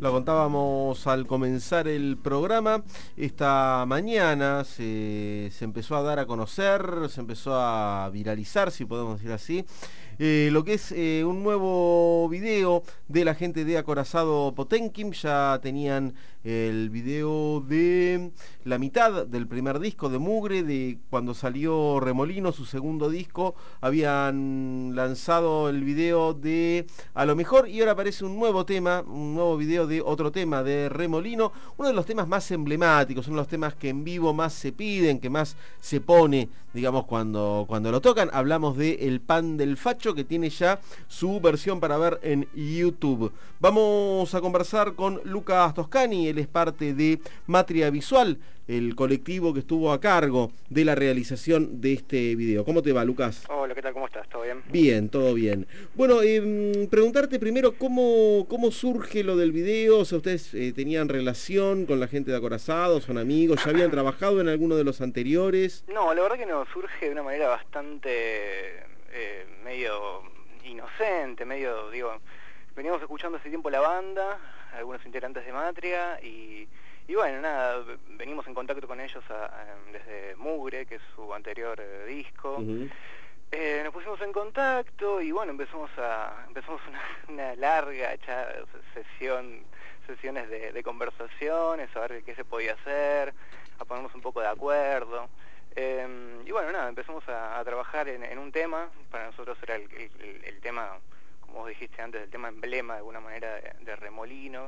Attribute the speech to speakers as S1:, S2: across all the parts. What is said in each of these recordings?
S1: Lo contábamos al comenzar el programa. Esta mañana se empezó a dar a conocer, se empezó a viralizar, si podemos decir así, lo que es un nuevo video de la gente de Acorazado Potemkin. Ya tenían el video de la mitad del primer disco de Mugre, de cuando salió Remolino, su segundo disco. Habían lanzado el video de A lo Mejor y ahora aparece un nuevo tema, un nuevo video de otro tema de Remolino, uno de los temas más emblemáticos, uno de los temas que en vivo más se piden, que más se pone, digamos, cuando lo tocan. Hablamos de El Pan del Facho, que tiene ya su versión para ver en YouTube. Vamos a conversar con Lucas Toscani. Él es parte de Matria Visual, el colectivo que estuvo a cargo de la realización de este video. ¿Cómo te va, Lucas?
S2: Hola, ¿qué tal? ¿Cómo estás? ¿Todo bien?
S1: Bien, todo bien. Bueno, preguntarte primero cómo surge lo del video. O sea, ¿ustedes tenían relación con la gente de Acorazado? ¿Son amigos? ¿Ya habían trabajado en alguno de los anteriores?
S2: No, la verdad que no, surge de una manera bastante medio inocente, medio, digo, veníamos escuchando hace tiempo la banda, algunos integrantes de Matria, y bueno, nada, venimos en contacto con ellos desde Mugre, que es su anterior disco.
S1: Uh-huh.
S2: Nos pusimos en contacto y bueno, empezamos una larga sesiones de conversaciones, a ver qué se podía hacer, a ponernos un poco de acuerdo. Y bueno, nada, empezamos a trabajar en un tema. Para nosotros era el tema, como vos dijiste antes, el tema emblema de alguna manera de Remolino.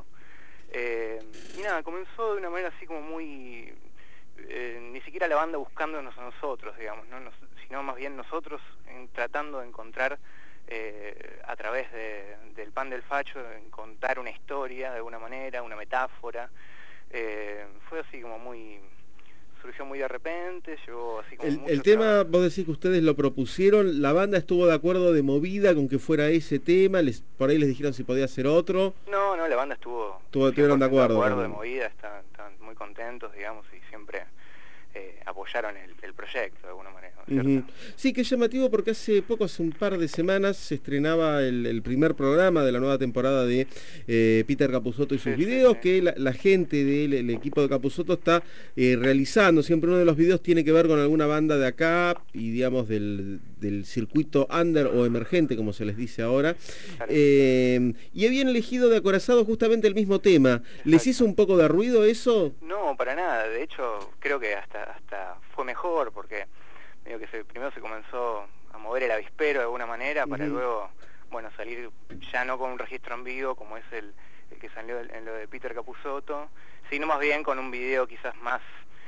S2: Y nada, comenzó de una manera así como muy... ni siquiera la banda buscándonos a nosotros, digamos, ¿no? Sino más bien nosotros tratando de encontrar, a través del Pan del Facho, contar una historia de alguna manera, una metáfora. Fue así como surgió muy de repente, llegó así como
S1: el tema, vos decís que ustedes lo propusieron, la banda estuvo de acuerdo de movida con que fuera ese tema, por ahí les dijeron si podía ser otro.
S2: No, la banda estuvieron
S1: de acuerdo
S2: de movida, estaban muy contentos, digamos, y siempre apoyaron el proyecto de alguna manera, ¿no es cierto?
S1: Sí, que es llamativo porque hace un par de semanas se estrenaba el primer programa de la nueva temporada de Peter Capusotto y sus videos, sí. Que la gente del equipo de Capusotto está realizando. Siempre uno de los videos tiene que ver con alguna banda de acá y digamos del circuito under o emergente, como se les dice ahora. Y habían elegido de Acorazado justamente el mismo tema. Exacto. ¿Les hizo un poco de ruido eso?
S2: No, para nada. De hecho, creo que hasta fue mejor, porque medio que primero se comenzó a mover el avispero de alguna manera, para luego, bueno, salir ya no con un registro en vivo como es el que salió en lo de Peter Capusotto, sino más bien con un video quizás más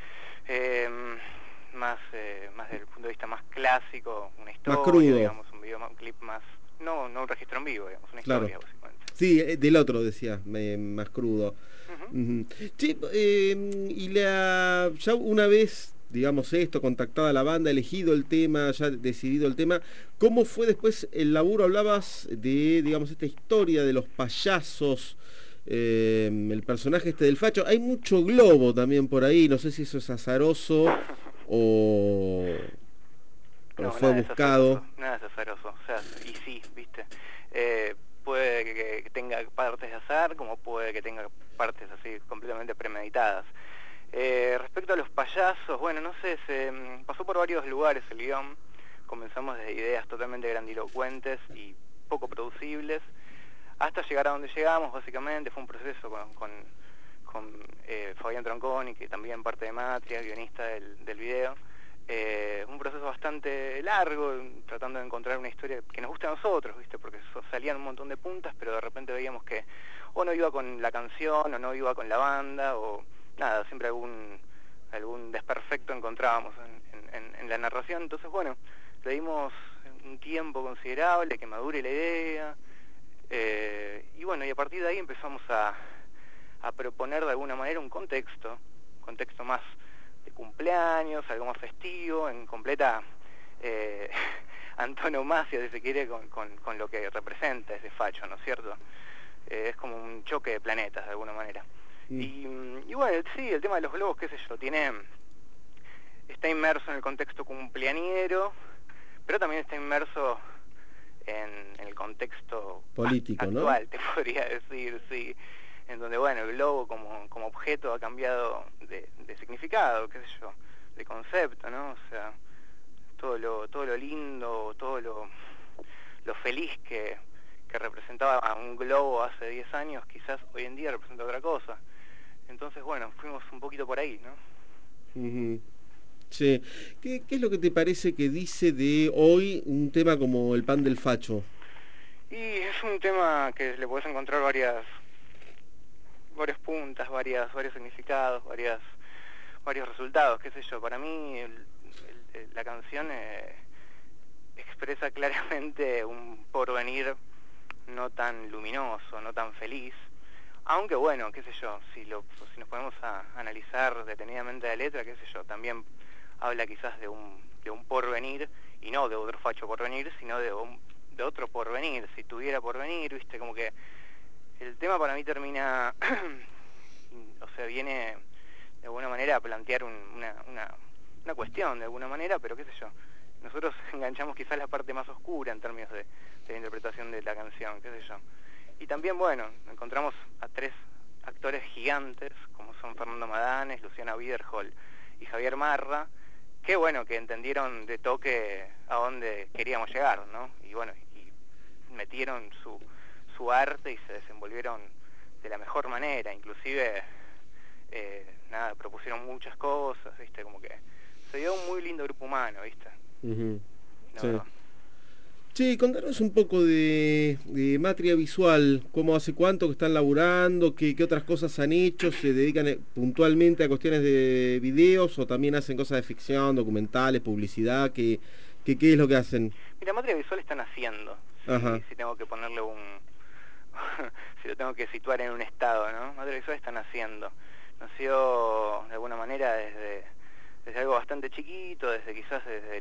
S2: desde el punto de vista más clásico, una historia,
S1: más crudo,
S2: digamos, un clip más, no un registro en vivo, digamos, una
S1: claro.
S2: Historia, básicamente.
S1: Sí, del otro decía, más crudo. Sí, y ya una vez, digamos, contactada la banda, elegido el tema, ya decidido el tema, ¿cómo fue después el laburo? Hablabas de, digamos, esta historia de los payasos, el personaje del Facho. Hay mucho globo también por ahí, no sé si eso es azaroso o fue buscado.
S2: Nada es azaroso, o sea, y sí, viste, puede que tenga partes de azar, como puede que tenga partes así completamente premeditadas. Respecto a los payasos, bueno, no sé, se pasó por varios lugares el guión. Comenzamos desde ideas totalmente grandilocuentes y poco producibles, hasta llegar a donde llegamos, básicamente. Fue un proceso con Fabián Tronconi, que también parte de Matria, guionista del video. Un proceso bastante largo, tratando de encontrar una historia que nos guste a nosotros, ¿viste? Porque salían un montón de puntas, pero de repente veíamos que o no iba con la canción, o no iba con la banda, o nada, siempre algún desperfecto encontrábamos en la narración. Entonces, bueno, le dimos un tiempo considerable que madure la idea, y bueno, y a partir de ahí empezamos a proponer de alguna manera un contexto más de cumpleaños, algo más festivo, en completa antonomasia, si se quiere, con lo que representa ese facho, ¿no es cierto? Es como un choque de planetas, de alguna manera. Y bueno, sí, el tema de los globos, qué sé yo, está inmerso en el contexto cumpleañero, pero también está inmerso en el contexto
S1: político,
S2: actual,
S1: ¿no?
S2: Te podría decir, sí. en donde, bueno, el globo como objeto ha cambiado de significado, qué sé yo, de concepto, ¿no? O sea, todo lo lindo, todo lo feliz que representaba un globo hace 10 años, quizás hoy en día representa otra cosa. Entonces, bueno, fuimos un poquito por ahí, ¿no?
S1: Uh-huh. Sí. ¿Qué es lo que te parece que dice de hoy un tema como el pan del facho?
S2: Y es un tema que le podés encontrar varias puntas, varios significados, varios resultados, qué sé yo. Para mí la canción expresa claramente un porvenir no tan luminoso, no tan feliz, aunque bueno, qué sé yo, si nos ponemos a analizar detenidamente la letra, qué sé yo, también habla quizás de un porvenir, y no de otro facho porvenir, sino de otro porvenir, si tuviera porvenir, viste, como que el tema para mí termina, o sea, viene de alguna manera a plantear una cuestión, de alguna manera, pero qué sé yo, nosotros enganchamos quizás la parte más oscura en términos de la interpretación de la canción, qué sé yo. Y también, bueno, encontramos a 3 actores gigantes, como son Fernando Madanes, Luciana Widerhall y Javier Marra, que bueno, que entendieron de toque a dónde queríamos llegar, ¿no? Y bueno, y metieron su arte y se desenvolvieron de la mejor manera, inclusive, propusieron muchas cosas, ¿viste? Como que se dio un muy lindo grupo humano, ¿viste?
S1: Uh-huh.
S2: No,
S1: sí.
S2: no.
S1: Sí, contanos un poco de Matria Visual, cómo hace cuánto que están laburando, qué otras cosas han hecho, se dedican puntualmente a cuestiones de videos o también hacen cosas de ficción, documentales, publicidad, ¿qué es lo que hacen?
S2: Mira, Matria Visual están haciendo, si tengo que ponerle si lo tengo que situar en un estado, ¿no? Matria Visual están haciendo. Nació de alguna manera desde algo bastante chiquito, desde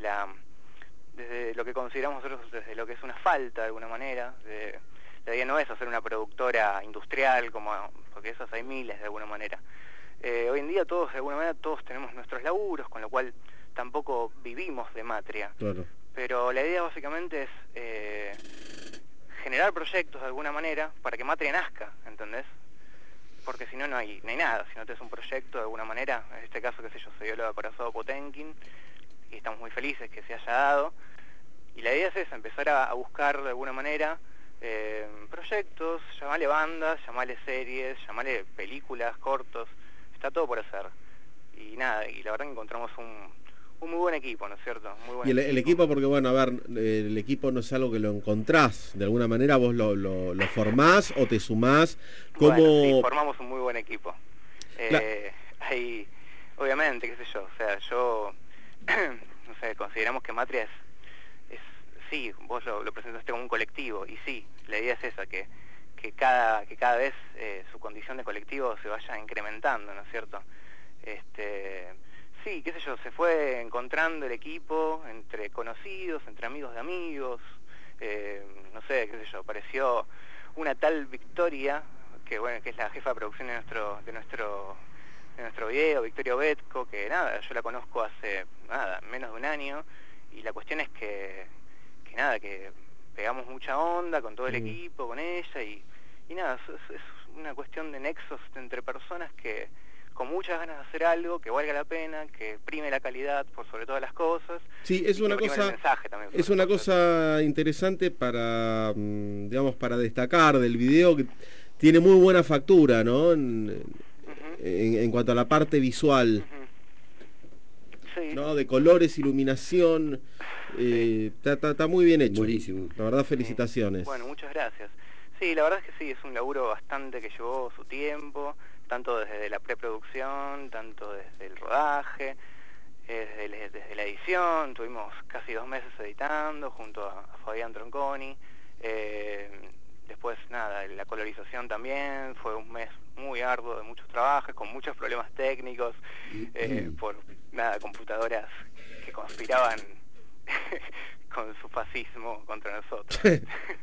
S2: lo que consideramos nosotros desde lo que es una falta de alguna manera. La idea no es hacer una productora industrial, porque esas hay miles de alguna manera. Hoy en día todos tenemos nuestros laburos, con lo cual tampoco vivimos de Matria.
S1: Claro.
S2: Pero la idea básicamente es generar proyectos de alguna manera para que Matria nazca, ¿entendés? Porque si no, no hay nada. Si no tenés un proyecto de alguna manera, en este caso, qué sé yo, se dio lo de Corazón Potenkin, y estamos muy felices que se haya dado. Y la idea es esa, empezar a buscar de alguna manera proyectos, llamarle bandas, llamarle series, llamarle películas, cortos, está todo por hacer. Y nada, y la verdad que encontramos un muy buen equipo, ¿no es cierto? Muy buen
S1: y el equipo, porque bueno, a ver, el equipo no es algo que lo encontrás, de alguna manera vos lo formás o te sumás. ¿Cómo?
S2: Bueno, sí, formamos un muy buen equipo. Ahí, obviamente, qué sé yo, o sea, no sé, consideramos que Matria es sí, vos lo presentaste como un colectivo, y sí, la idea es esa, que cada vez su condición de colectivo se vaya incrementando, ¿no es cierto? Sí, qué sé yo, se fue encontrando el equipo entre conocidos, entre amigos de amigos, no sé, qué sé yo, apareció una tal Victoria, que bueno, que es la jefa de producción de nuestro video, Victoria Betco, que nada, yo la conozco hace menos de un año, y la cuestión es que pegamos mucha onda con todo el equipo, con ella, y nada, es una cuestión de nexos entre personas que con muchas ganas de hacer algo que valga la pena, que prime la calidad por sobre todas las cosas.
S1: Sí, es una cosa interesante para, digamos, para destacar del video, que tiene muy buena factura, ¿no? En cuanto a la parte visual. Sí. ¿No? De colores, iluminación, está muy bien hecho.
S3: Buenísimo.
S1: La verdad, felicitaciones.
S2: Bueno, muchas gracias. Sí, la verdad es que sí, es un laburo bastante que llevó su tiempo, tanto desde la preproducción, tanto desde el rodaje, desde la edición. Tuvimos casi 2 meses editando junto a Fabián Tronconi. Después, nada, la colorización también fue un mes muy arduo de muchos trabajos, con muchos problemas técnicos, por computadoras que conspiraban con su fascismo contra nosotros.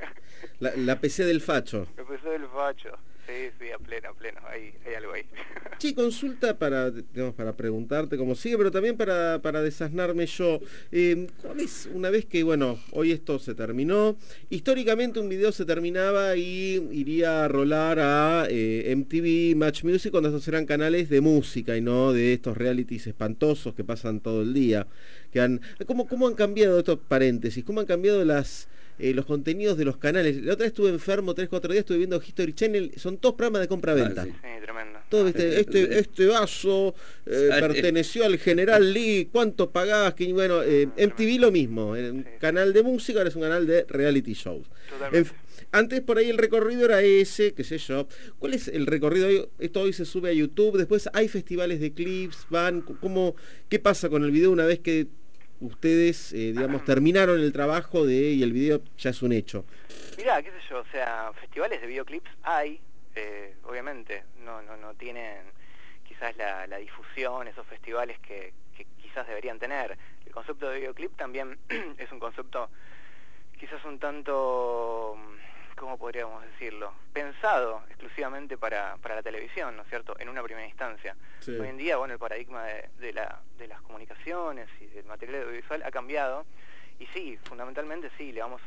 S1: La PC del facho.
S2: La PC del facho. Sí, a pleno, hay algo ahí.
S1: Sí, consulta para preguntarte cómo sigue, pero también para desasnarme yo. ¿Cuál es, una vez que, bueno, hoy esto se terminó, históricamente un video se terminaba y iría a rolar a MTV, Match Music, cuando estos eran canales de música y no de estos realities espantosos que pasan todo el día? ¿Cómo han cambiado estos paréntesis? ¿Cómo han cambiado los contenidos de los canales? La otra vez estuve enfermo 3-4 días, estuve viendo History Channel, son todos programas de compra-venta.
S3: Sí.
S2: Sí, tremendo.
S1: Todo este vaso perteneció al General Lee, ¿cuánto pagás? Bueno, MTV lo mismo, un canal de música, ahora es un canal de reality shows. Antes por ahí el recorrido era ese, qué sé yo. ¿Cuál es el recorrido? Esto hoy se sube a YouTube, después hay festivales de clips, ¿qué pasa con el video una vez que ustedes, terminaron el trabajo y el video ya es un hecho?
S2: Mirá, qué sé yo, o sea, festivales de videoclips hay, obviamente, no tienen quizás la difusión, esos festivales que quizás deberían tener. El concepto de videoclip también es un concepto quizás un tanto, ¿cómo podríamos decirlo? Pensado exclusivamente para la televisión, ¿no es cierto?, en una primera instancia. Sí. Hoy en día, bueno, el paradigma de las comunicaciones y del material audiovisual ha cambiado, y sí, fundamentalmente sí, lo vamos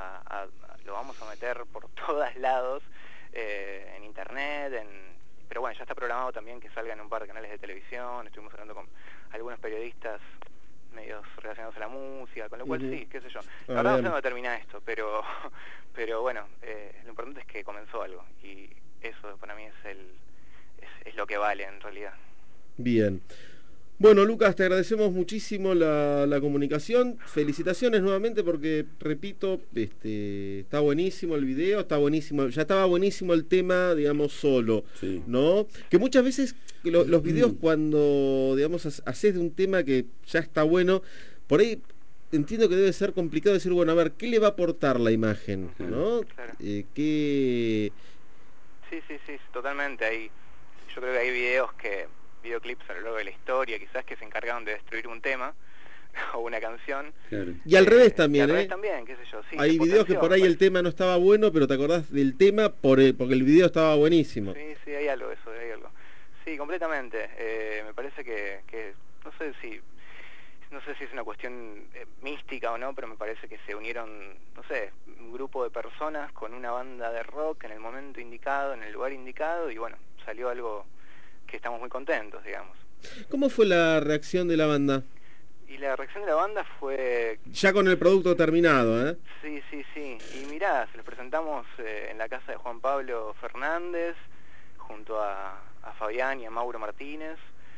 S2: a meter por todos lados, en internet, pero bueno, ya está programado también que salga en un par de canales de televisión. Estuvimos hablando con algunos periodistas medios relacionados a la música, con lo cual sí, qué sé yo. La verdad no sé dónde termina esto, pero bueno, lo importante es que comenzó algo, y eso para mí es lo que vale en realidad.
S1: Bien. Bueno, Lucas, te agradecemos muchísimo la comunicación. Felicitaciones nuevamente porque, repito, está buenísimo el video, está buenísimo, ya estaba buenísimo el tema, digamos, solo, sí, ¿no? Que muchas veces los videos cuando, digamos, haces de un tema que ya está bueno, por ahí entiendo que debe ser complicado decir, bueno, a ver, ¿qué le va a aportar la imagen? ¿No?
S2: Claro.
S1: ¿Qué...?
S2: Sí, totalmente. Yo creo que hay videoclips a lo largo de la historia, quizás, que se encargaron de destruir un tema o una canción.
S1: Claro. Y al revés también,
S2: también, qué sé yo. Sí,
S1: hay videos que por ahí el tema no estaba bueno, pero te acordás del tema porque el video estaba buenísimo.
S2: Sí, hay algo de eso, hay algo. Sí, completamente. Me parece que no sé si es una cuestión mística o no, pero me parece que se unieron, no sé, un grupo de personas con una banda de rock en el momento indicado, en el lugar indicado, y bueno, salió algo que estamos muy contentos, digamos.
S1: ¿Cómo fue la reacción de la banda?
S2: Y la reacción de la banda fue...
S1: Ya con el producto terminado, ¿eh?
S2: Sí. Y mirá, se los presentamos en la casa de Juan Pablo Fernández, junto a Fabián y a Mauro Martínez.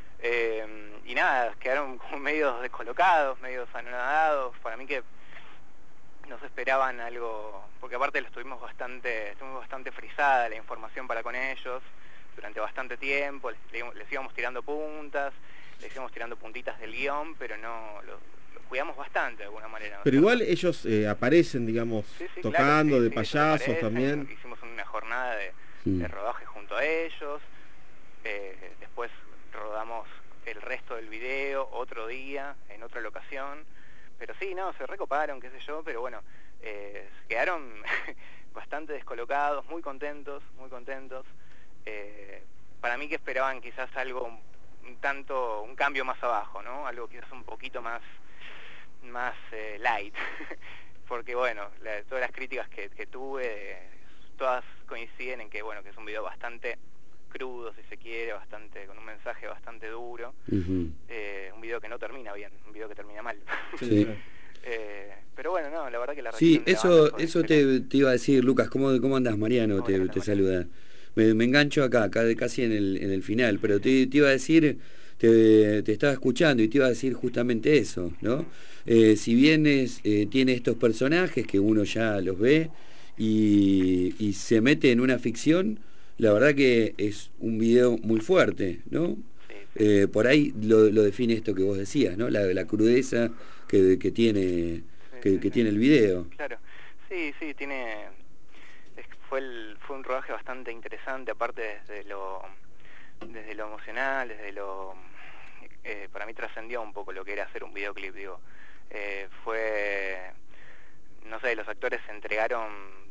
S2: Y nada, quedaron como medios descolocados, medios anonadados. Para mí que no se esperaban algo, porque aparte estuvimos bastante frisada la información para con ellos durante bastante tiempo. Les íbamos tirando puntas, les íbamos tirando puntitas del guión, pero no los cuidamos bastante de alguna manera.
S1: Pero igual ellos aparecen, digamos, tocando, claro, de payasos también.
S2: Hicimos una jornada de rodaje junto a ellos. Después rodamos el resto del video otro día, en otra locación. Pero sí, se recoparon, qué sé yo, pero bueno, quedaron bastante descolocados, muy contentos. Para mí que esperaban quizás algo un cambio más abajo, ¿no? Algo quizás un poquito más light. Porque bueno, todas las críticas que tuve, todas coinciden en que bueno, que es un video bastante crudo, si se quiere, con un mensaje bastante duro. Un video que no termina bien, un video que termina mal.
S3: Sí.
S2: Pero bueno, la verdad que la
S3: reacción eso te iba a decir, Lucas. ¿Cómo andás? Mariano te saluda. Me engancho acá casi en el final, pero te iba a decir, te estaba escuchando y te iba a decir justamente eso, ¿no? Si bien tiene estos personajes que uno ya los ve y se mete en una ficción, la verdad que es un video muy fuerte, ¿no? Sí. Por ahí lo define esto que vos decías, ¿no? La crudeza que tiene tiene el video.
S2: Claro, sí, tiene... Fue un rodaje bastante interesante, aparte desde lo emocional, para mí trascendió un poco lo que era hacer un videoclip, digo. No sé, los actores se entregaron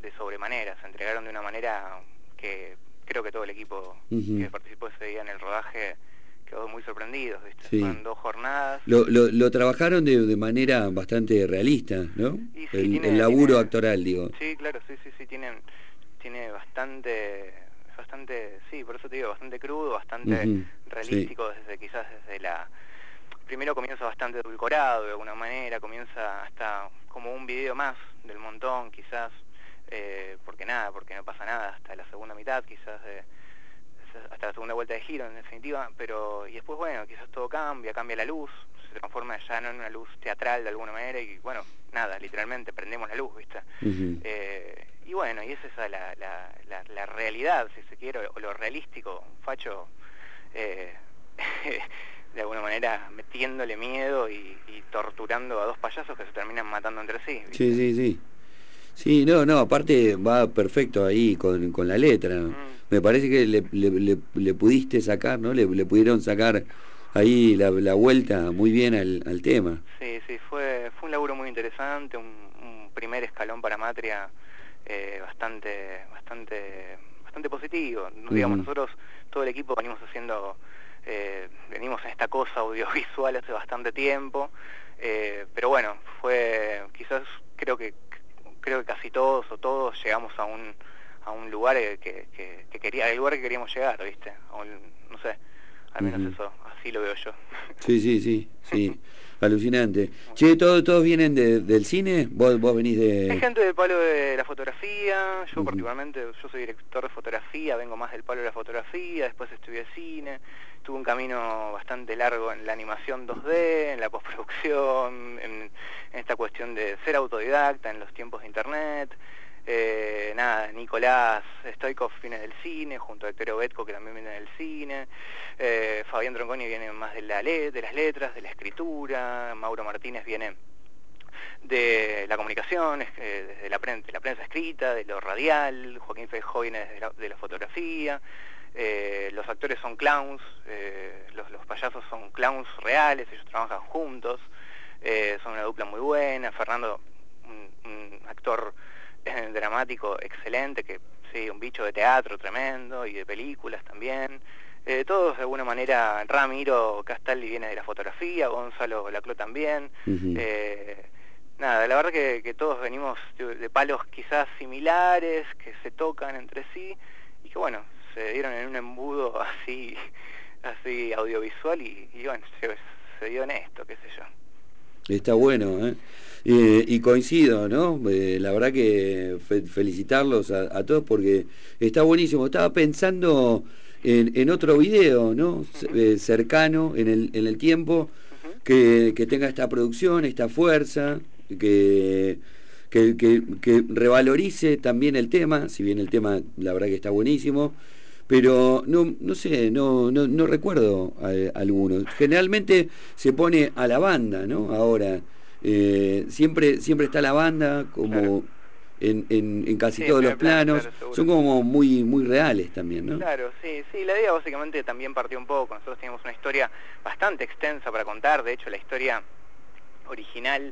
S2: de sobremanera, se entregaron de una manera que creo que todo el equipo que participó ese día en el rodaje quedó muy sorprendidos, ¿viste?
S3: Sí.
S2: Fueron 2 jornadas.
S3: Lo trabajaron de manera bastante realista, ¿no?
S2: Y sí,
S3: el laburo actoral, digo.
S2: Sí, claro, sí, tiene bastante, sí, por eso te digo, bastante crudo, bastante realístico, desde la... Primero comienza bastante edulcorado de alguna manera, comienza hasta como un video más del montón, quizás, porque no pasa nada hasta la segunda mitad, quizás, hasta la segunda vuelta de giro en definitiva, pero y después bueno, quizás todo cambia la luz, se transforma ya no en una luz teatral de alguna manera y bueno, nada, literalmente prendemos la luz, ¿viste? Y bueno, y esa es la realidad, si se quiere, o lo realístico, un facho de alguna manera metiéndole miedo y torturando a 2 payasos que se terminan matando entre sí, ¿viste?
S3: Sí, no, aparte va perfecto ahí con la letra. Me parece que le pudiste sacar, ¿no? Le pudieron sacar ahí la vuelta muy bien al tema.
S2: Sí, fue un laburo muy interesante, un primer escalón para Matria bastante positivo. Digamos, nosotros, todo el equipo venimos en esta cosa audiovisual hace bastante tiempo, pero bueno, creo que casi todos llegamos a un lugar el lugar que queríamos llegar, ¿viste? No sé, al menos eso, así lo veo yo.
S3: Sí, alucinante. Che, ¿todos vienen del cine? ¿Vos venís de...?
S2: Hay gente del palo de la fotografía, yo particularmente, yo soy director de fotografía, vengo más del palo de la fotografía, después estudié cine, tuve un camino bastante largo en la animación 2D, en la postproducción, en esta cuestión de ser autodidacta en los tiempos de internet. Nicolás Stoikov viene del cine, junto a Héctor Betco, que también viene del cine, Fabián Tronconi viene más de las letras, de la escritura, Mauro Martínez viene de la comunicación, desde la prensa escrita, de lo radial, Joaquín Feijó viene de la fotografía, los actores son clowns, los payasos son clowns reales, ellos trabajan juntos, son una dupla muy buena, Fernando, un actor dramático excelente, que sí, un bicho de teatro tremendo y de películas también. Todos de alguna manera, Ramiro Castaldi viene de la fotografía, Gonzalo Lacló también. La verdad que todos venimos de palos quizás similares, que se tocan entre sí y que bueno, se dieron en un embudo así audiovisual y bueno, se dio en esto, qué sé yo.
S3: Está bueno, ¿eh? Y coincido, ¿no? La verdad que felicitarlos a todos porque está buenísimo. Estaba pensando en otro video, ¿no? Cercano en el tiempo, que tenga esta producción, esta fuerza, que revalorice también el tema, si bien el tema la verdad que está buenísimo, pero no sé, no recuerdo alguno. Generalmente se pone a la banda, ¿no? Ahora siempre está la banda como claro. en casi todos los planos, claro, son como muy reales también, ¿no?
S2: Claro, sí, la idea básicamente también partió un poco. Nosotros teníamos una historia bastante extensa para contar, de hecho la historia original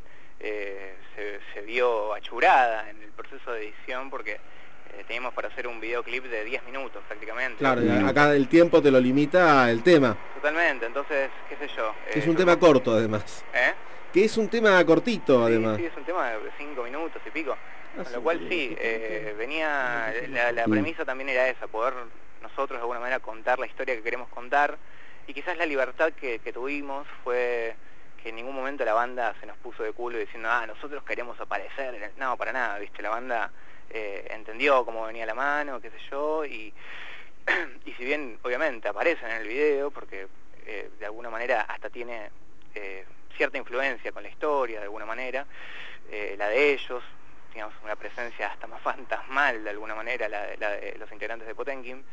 S2: se vio achurada en el proceso de edición porque teníamos para hacer un videoclip de 10 minutos prácticamente.
S1: Claro, acá el tiempo te lo limita el tema.
S2: Totalmente, entonces, qué sé yo.
S1: Es un tema corto además. Que es un tema cortito además.
S2: Sí, es un tema de 5 minutos y pico. Con lo cual sí, venía, la premisa también era esa, poder nosotros de alguna manera contar la historia que queremos contar, y quizás la libertad que tuvimos fue que en ningún momento la banda se nos puso de culo diciendo, nosotros queremos aparecer, no, para nada, viste, la banda entendió cómo venía la mano, qué sé yo, y si bien obviamente aparecen en el video, porque de alguna manera hasta tiene cierta influencia con la historia, de alguna manera, la de ellos, digamos, una presencia hasta más fantasmal de alguna manera, la de los integrantes de Potenkin.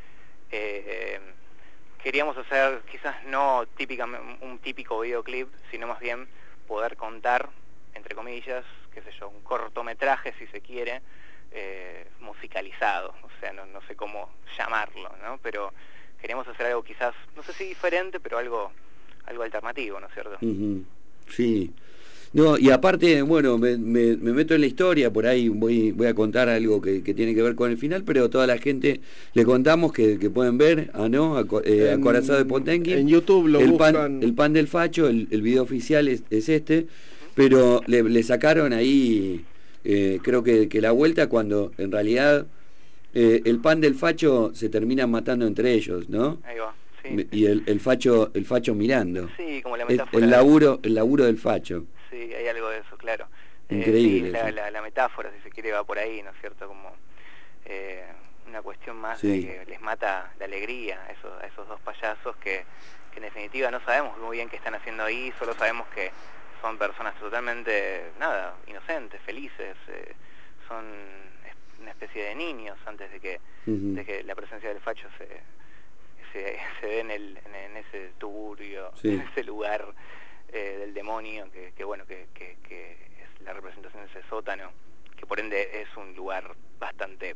S2: Queríamos hacer quizás no un típico videoclip, sino más bien poder contar, entre comillas, qué sé yo, un cortometraje si se quiere, musicalizado, o sea, no sé cómo llamarlo, ¿no? Pero queríamos hacer algo quizás, no sé si diferente, pero algo alternativo, ¿no es cierto?
S3: Sí. No, y aparte, bueno, me meto en la historia, por ahí voy a contar algo que tiene que ver con el final, pero toda la gente le contamos que pueden ver, Acorazado de Potenkin.
S1: En YouTube lo buscan.
S3: El pan del facho, el video oficial es este, pero le sacaron ahí, creo que la vuelta cuando en realidad el pan del facho se termina matando entre ellos, ¿no?
S2: Ahí va. Sí,
S3: y el facho mirando.
S2: Sí, como la metáfora.
S3: El laburo del facho.
S2: Sí, hay algo de eso, claro.
S3: Increíble.
S2: Sí, la metáfora, si se quiere, va por ahí, ¿no es cierto? Como una cuestión más de que les mata la alegría a esos dos payasos que en definitiva no sabemos muy bien qué están haciendo ahí, solo sabemos que son personas totalmente, inocentes, felices, son una especie de niños antes de que la presencia del facho se dé en ese tugurio, en ese lugar del demonio que es la representación de ese sótano, que por ende es un lugar bastante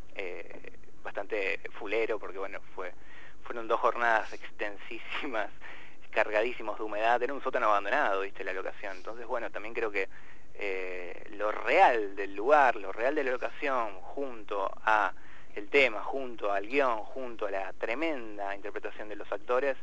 S2: fulero, porque fueron 2 jornadas extensísimas, cargadísimos de humedad. Era un sótano abandonado, viste, la locación. Entonces también creo que lo real del lugar, lo real de la locación, junto a el tema, junto al guión, junto a la tremenda interpretación de los actores,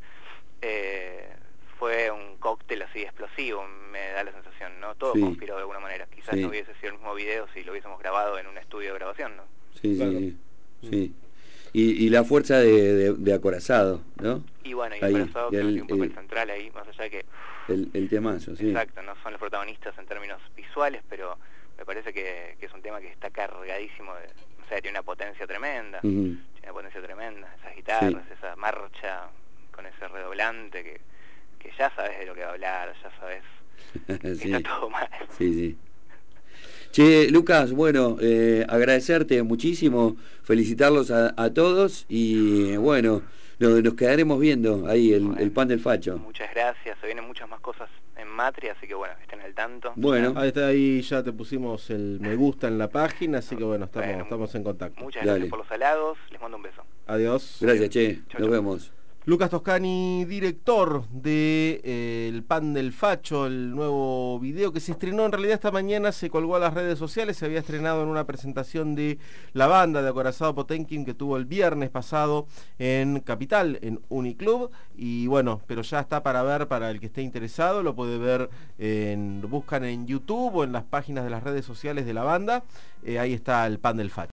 S2: fue un cóctel así explosivo, me da la sensación, ¿no? Todo conspiró de alguna manera. Quizás no hubiese sido el mismo video si lo hubiésemos grabado en un estudio de grabación, ¿no?
S3: Sí, claro. Sí. Y la fuerza de Acorazado, ¿no?
S2: Y Acorazado tiene un papel central ahí, más allá de que...
S3: El temazo, sí.
S2: Exacto, no son los protagonistas en términos visuales, pero me parece que es un tema que está cargadísimo tiene una potencia tremenda, esas guitarras, esa marcha con ese redoblante que ya sabes de lo que va a hablar, ya sabes que está todo mal.
S3: Sí. Che, Lucas, agradecerte muchísimo, felicitarlos a todos y nos quedaremos viendo ahí el pan del facho.
S2: Muchas gracias, se vienen muchas más cosas en Matri, así que estén al tanto.
S1: Ahí ya te pusimos el me gusta en la página, así que estamos en contacto.
S2: Muchas gracias por los halagos, les mando un beso.
S1: Adiós.
S3: Gracias, che, nos vemos.
S1: Lucas Toscani, director de El Pan del Facho, el nuevo video que se estrenó en realidad esta mañana, se colgó a las redes sociales, se había estrenado en una presentación de la banda de Acorazado Potenkin que tuvo el viernes pasado en Capital, en Uniclub, y pero ya está para ver, para el que esté interesado, lo puede ver, buscan en YouTube o en las páginas de las redes sociales de la banda, ahí está El Pan del Facho.